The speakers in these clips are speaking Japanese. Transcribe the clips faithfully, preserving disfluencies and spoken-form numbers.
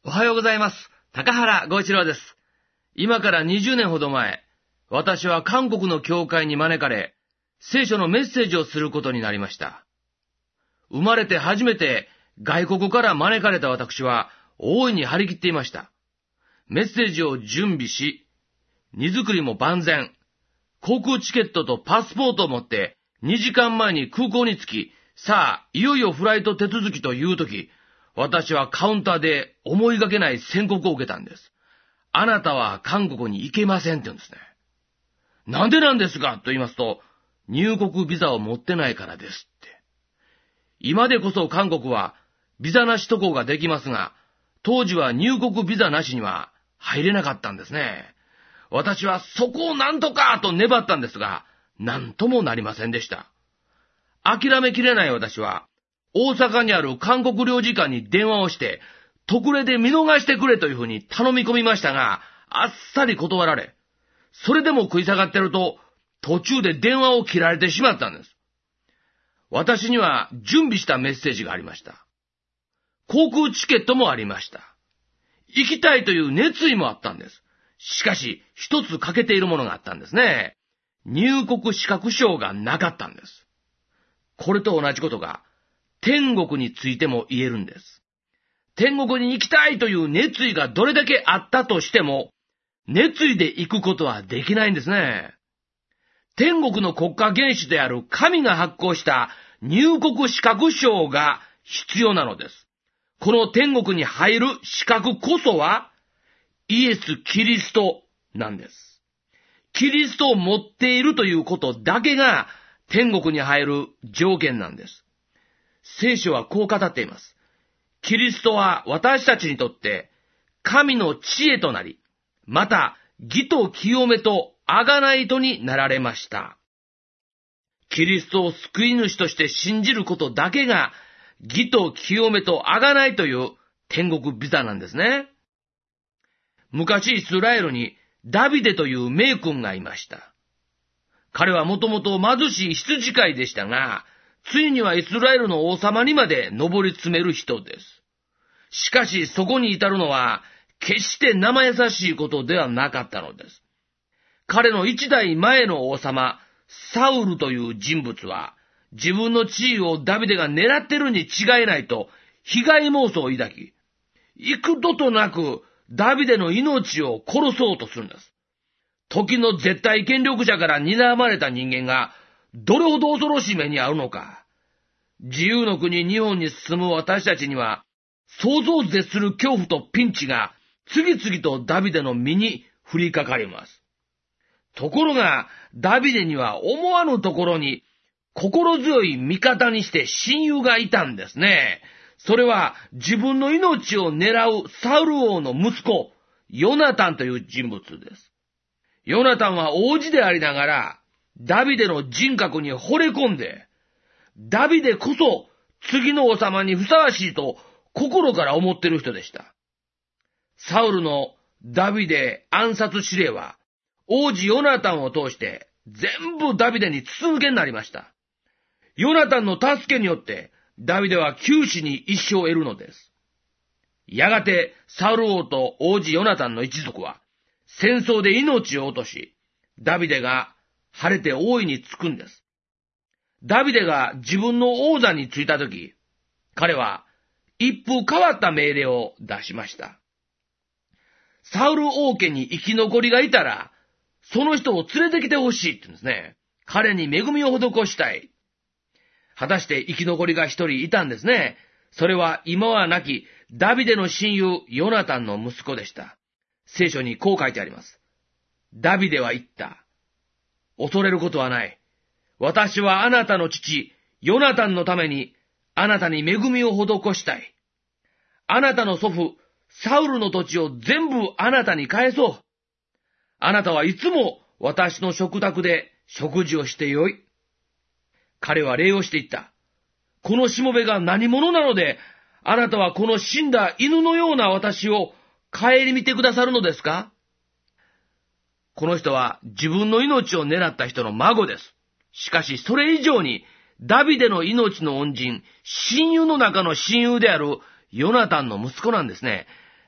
おはようございます。高原剛一郎です。今からにじゅうねんほど前、私は韓国の教会に招かれ、聖書のメッセージをすることになりました。生まれて初めて外国から招かれた私は大いに張り切っていました。メッセージを準備し、荷造りも万全、航空チケットとパスポートを持ってにじかんまえに空港に着き、さあ、いよいよフライト手続きというとき、私はカウンターで思いがけない宣告を受けたんです。あなたは韓国に行けませんって言うんですね。なんでなんですかと言いますと、入国ビザを持ってないからですって。今でこそ韓国はビザなし渡航ができますが、当時は入国ビザなしには入れなかったんですね。私はそこをなんとかと粘ったんですが、なんともなりませんでした。諦めきれない私は、大阪にある韓国領事館に電話をして、特例で見逃してくれというふうに頼み込みましたが、あっさり断られ、それでも食い下がってると、途中で電話を切られてしまったんです。私には準備したメッセージがありました。航空チケットもありました。行きたいという熱意もあったんです。しかし、一つ欠けているものがあったんですね。入国資格証がなかったんです。これと同じことが、天国についても言えるんです。天国に行きたいという熱意がどれだけあったとしても、熱意で行くことはできないんですね。天国の国家元首である神が発行した入国資格証が必要なのです。この天国に入る資格こそは、イエス・キリストなんです。キリストを持っているということだけが天国に入る条件なんです。聖書はこう語っています。キリストは私たちにとって神の知恵となり、また義と清めと贖いとになられました。キリストを救い主として信じることだけが義と清めと贖いという天国ビザなんですね。昔イスラエルにダビデという名君がいました。彼はもともと貧しい羊飼いでしたが、ついにはイスラエルの王様にまで上り詰める人です。しかしそこに至るのは決して生優しいことではなかったのです。彼の一代前の王様、サウルという人物は、自分の地位をダビデが狙ってるに違いないと被害妄想を抱き、幾度となくダビデの命を殺そうとするんです。時の絶対権力者から睨まれた人間がどれほど恐ろしい目に遭うのか。自由の国日本に住む私たちには想像を絶する恐怖とピンチが次々とダビデの身に降りかかります。ところがダビデには思わぬところに心強い味方にして親友がいたんですね。それは自分の命を狙うサウル王の息子、ヨナタンという人物です。ヨナタンは王子でありながら、ダビデの人格に惚れ込んで、ダビデこそ次の王様にふさわしいと心から思っている人でした。サウルのダビデ暗殺指令は、王子ヨナタンを通して全部ダビデに筒抜けになりました。ヨナタンの助けによって、ダビデは九死に一生を得るのです。やがてサウル王と王子ヨナタンの一族は戦争で命を落とし、ダビデが晴れて王位につくんです。ダビデが自分の王座についたとき、彼は一風変わった命令を出しました。サウル王家に生き残りがいたら、その人を連れてきてほしいって言うんですね。彼に恵みを施したい。果たして生き残りが一人いたんですね。それは今は亡きダビデの親友ヨナタンの息子でした。聖書にこう書いてあります。ダビデは言った。恐れることはない。私はあなたの父ヨナタンのためにあなたに恵みを施したい。あなたの祖父サウルの土地を全部あなたに返そう。あなたはいつも私の食卓で食事をしてよい。彼は礼をして言った。このしもべが何者なので、あなたはこの死んだ犬のような私を顧みてくださるのですか？この人は自分の命を狙った人の孫です。しかしそれ以上にダビデの命の恩人、親友の中の親友であるヨナタンの息子なんですね。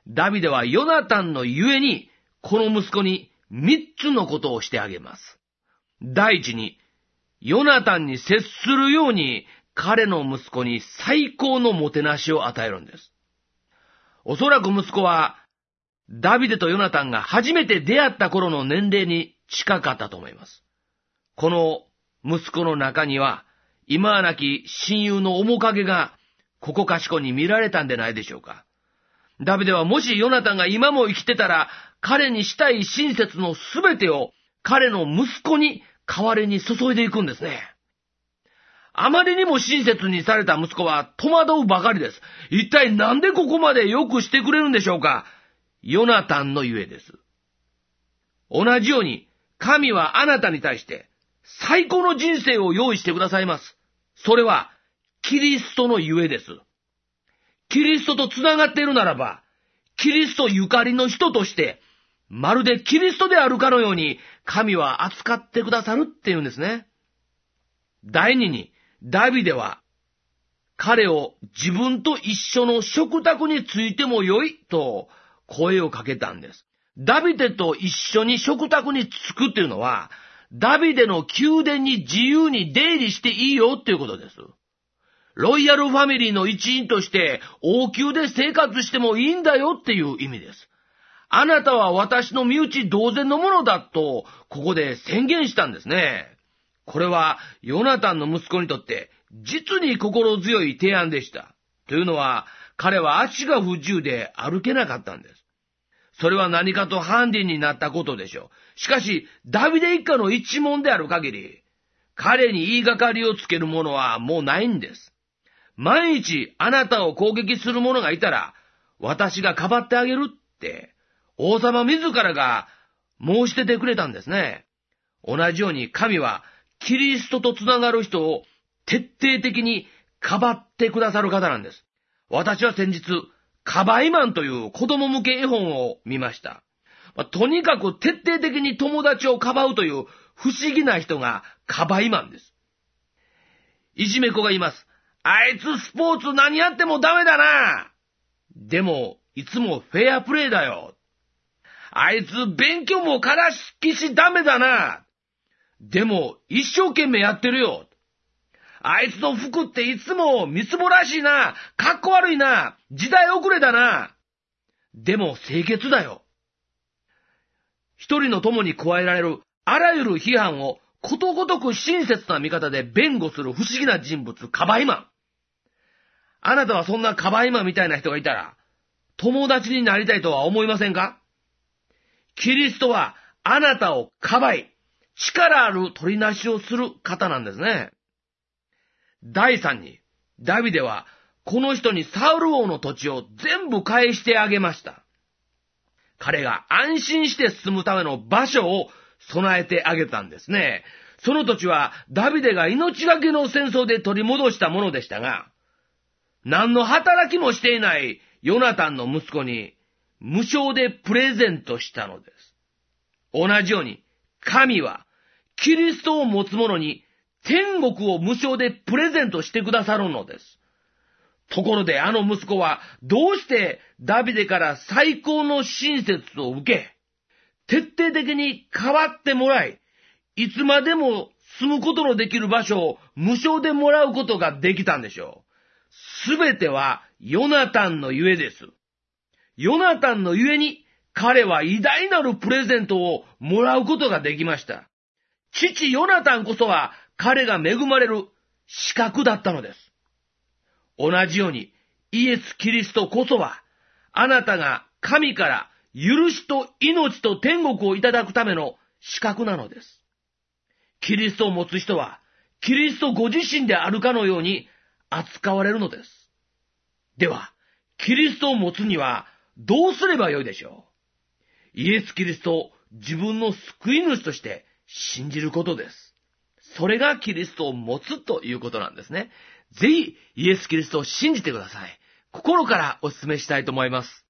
ダビデはヨナタンのゆえに、この息子に三つのことをしてあげます。第一に、ヨナタンに接するように、彼の息子に最高のもてなしを与えるんです。おそらく息子は、ダビデとヨナタンが初めて出会った頃の年齢に近かったと思います。この息子の中には、今は亡き親友の面影が、ここかしこに見られたんでないでしょうか。ダビデはもしヨナタンが今も生きてたら、彼にしたい親切のすべてを彼の息子に代わりに注いでいくんですね。あまりにも親切にされた息子は戸惑うばかりです。一体なんでここまでよくしてくれるんでしょうか。ヨナタンのゆえです。同じように、神はあなたに対して最高の人生を用意してくださいます。それは、キリストのゆえです。キリストとつながっているならば、キリストゆかりの人として、まるでキリストであるかのように、神は扱ってくださるっていうんですね。第二に、ダビデは、彼を自分と一緒の食卓についてもよいと声をかけたんです。ダビデと一緒に食卓につくっていうのは、ダビデの宮殿に自由に出入りしていいよっていうことです。ロイヤルファミリーの一員として王宮で生活してもいいんだよっていう意味です。あなたは私の身内同然のものだと、ここで宣言したんですね。これはヨナタンの息子にとって実に心強い提案でした。というのは、彼は足が不自由で歩けなかったんです。それは何かとハンディになったことでしょう。しかし、ダビデ一家の一門である限り、彼に言いがかりをつけるものはもうないんです。万一あなたを攻撃する者がいたら、私がかばってあげるって、王様自らが申し出てくれたんですね。同じように神はキリストとつながる人を徹底的にかばってくださる方なんです。私は先日、カバイマンという子供向け絵本を見ました。まあ、とにかく徹底的に友達をかばうという不思議な人がカバイマンです。いじめっ子が言います。あいつスポーツ何やってもダメだな。でも、いつもフェアプレーだよ。あいつ勉強もからしきしダメだな。でも、一生懸命やってるよ。あいつの服っていつもみつぼらしいな。かっこ悪いな。時代遅れだな。でも清潔だよ。一人の友に加えられるあらゆる批判をことごとく親切な見方で弁護する不思議な人物、カバイマン。あなたはそんなカバイマンみたいな人がいたら、友達になりたいとは思いませんか？キリストはあなたをかばい、力ある取りなしをする方なんですね。第三に、ダビデはこの人にサウル王の土地を全部返してあげました。彼が安心して住むための場所を備えてあげたんですね。その土地はダビデが命がけの戦争で取り戻したものでしたが、何の働きもしていないヨナタンの息子に無償でプレゼントしたのです。同じように神はキリストを持つ者に天国を無償でプレゼントしてくださるのです。ところであの息子はどうしてダビデから最高の親切を受け、徹底的に変わってもらい、いつまでも住むことのできる場所を無償でもらうことができたんでしょう。すべてはヨナタンのゆえです。ヨナタンのゆえに彼は偉大なるプレゼントをもらうことができました。父ヨナタンこそは彼が恵まれる資格だったのです。同じようにイエス・キリストこそはあなたが神から許しと命と天国をいただくための資格なのです。キリストを持つ人はキリストご自身であるかのように扱われるのです。では、キリストを持つにはどうすればよいでしょう？イエス・キリストを自分の救い主として信じることです。それがキリストを持つということなんですね。ぜひイエス・キリストを信じてください。心からお勧めしたいと思います。